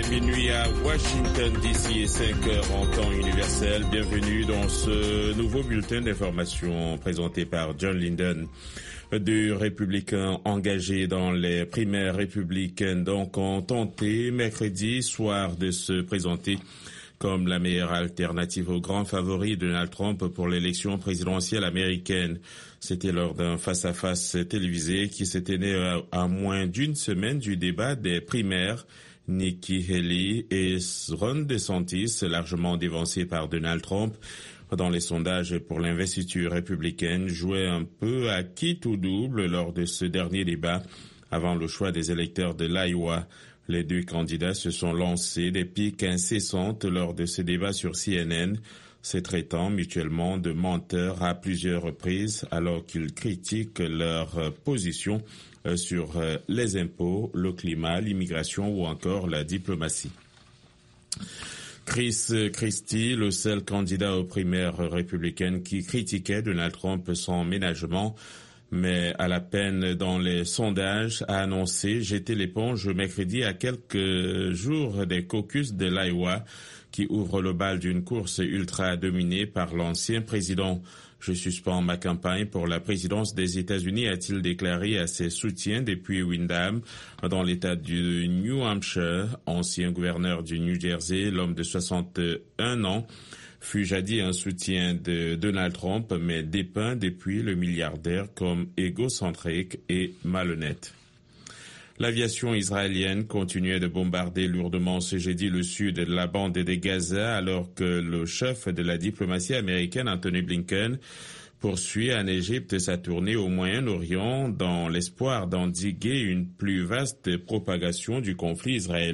Minuit à Washington DC et 5 heures en temps universel. Bienvenue dans ce nouveau bulletin d'information présenté par John Linden. Deux républicains engagés dans les primaires républicaines donc ont tenté mercredi soir de se présenter comme la meilleure alternative au grand favori Donald Trump pour l'élection présidentielle américaine. C'était lors d'un face-à-face télévisé qui s'est tenu à moins d'une semaine du débat des primaires. Nikki Haley et Ron DeSantis, largement dévancés par Donald Trump dans les sondages pour l'investiture républicaine, jouaient un peu à quitte ou double lors de ce dernier débat avant le choix des électeurs de l'Iowa. Les deux candidats se sont lancés des piques incessantes lors de ce débat sur CNN, se traitant mutuellement de menteurs à plusieurs reprises alors qu'ils critiquent leur position sur les impôts, le climat, l'immigration ou encore la diplomatie. Chris Christie, le seul candidat aux primaires républicaines qui critiquait Donald Trump sans ménagement, mais à la peine dans les sondages, a annoncé jeter l'éponge mercredi à quelques jours des caucus de l'Iowa qui ouvrent le bal d'une course ultra dominée par l'ancien président. Je suspends ma campagne pour la présidence des États-Unis, a-t-il déclaré à ses soutiens depuis Windham, dans l'État du New Hampshire. Ancien gouverneur du New Jersey, l'homme de 61 ans, fut jadis un soutien de Donald Trump, mais dépeint depuis le milliardaire comme égocentrique et malhonnête. L'aviation israélienne continuait de bombarder lourdement ce jeudi le sud de la bande de Gaza alors que le chef de la diplomatie américaine, Anthony Blinken, poursuit en Égypte sa tournée au Moyen-Orient dans l'espoir d'endiguer une plus vaste propagation du conflit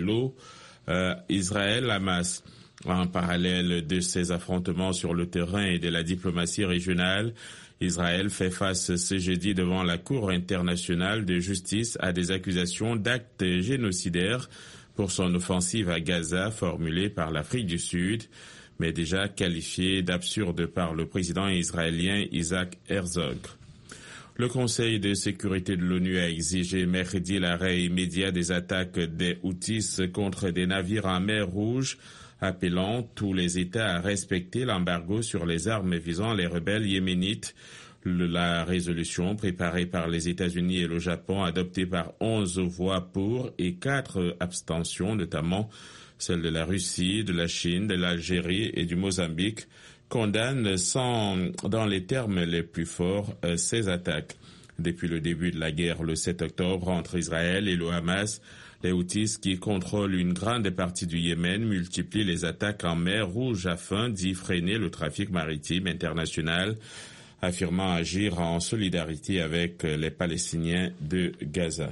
Israël-Hamas. En parallèle de ces affrontements sur le terrain et de la diplomatie régionale, Israël fait face ce jeudi devant la Cour internationale de justice à des accusations d'actes génocidaires pour son offensive à Gaza formulée par l'Afrique du Sud, mais déjà qualifiée d'absurde par le président israélien Isaac Herzog. Le Conseil de sécurité de l'ONU a exigé mercredi l'arrêt immédiat des attaques des Houthis contre des navires en mer Rouge, appelant tous les États à respecter l'embargo sur les armes visant les rebelles yéménites. La résolution préparée par les États-Unis et le Japon, adoptée par 11 voix pour et 4 abstentions, notamment celle de la Russie, de la Chine, de l'Algérie et du Mozambique, condamne dans les termes les plus forts ces attaques. Depuis le début de la guerre le 7 octobre entre Israël et le Hamas, les Houthis, qui contrôlent une grande partie du Yémen, multiplient les attaques en mer Rouge afin d'y freiner le trafic maritime international, affirmant agir en solidarité avec les Palestiniens de Gaza.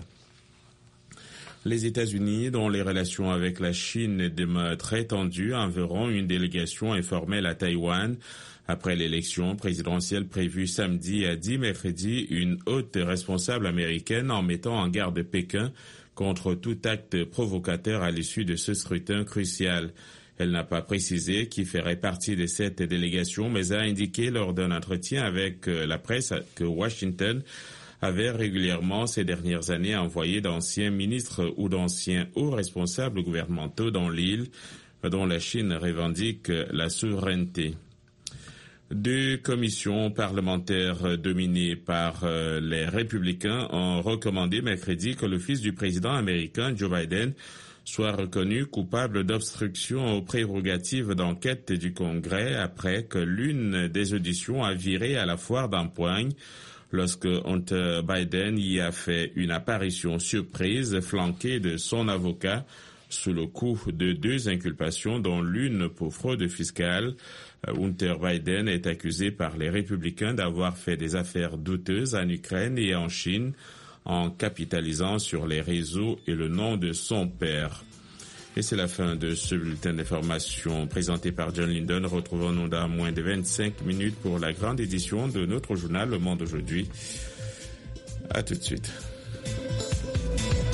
Les États-Unis, dont les relations avec la Chine demeurent très tendues, enverront une délégation informelle à Taïwan. Après l'élection présidentielle prévue samedi, a dit mercredi une haute responsable américaine en mettant en garde Pékin contre tout acte provocateur à l'issue de ce scrutin crucial. Elle n'a pas précisé qui ferait partie de cette délégation, mais a indiqué lors d'un entretien avec la presse que Washington avait régulièrement ces dernières années envoyé d'anciens ministres ou d'anciens hauts responsables gouvernementaux dans l'île, dont la Chine revendique la souveraineté. Deux commissions parlementaires dominées par les républicains ont recommandé mercredi que le fils du président américain Joe Biden soit reconnu coupable d'obstruction aux prérogatives d'enquête du Congrès après que l'une des auditions a viré à la foire d'empoigne lorsque Hunter Biden y a fait une apparition surprise flanqué de son avocat sous le coup de 2 inculpations dont l'une pour fraude fiscale. Hunter Biden est accusé par les républicains d'avoir fait des affaires douteuses en Ukraine et en Chine en capitalisant sur les réseaux et le nom de son père. Et c'est la fin de ce bulletin d'information présenté par John Linden. Retrouvons-nous dans moins de 25 minutes pour la grande édition de notre journal Le Monde aujourd'hui. À tout de suite.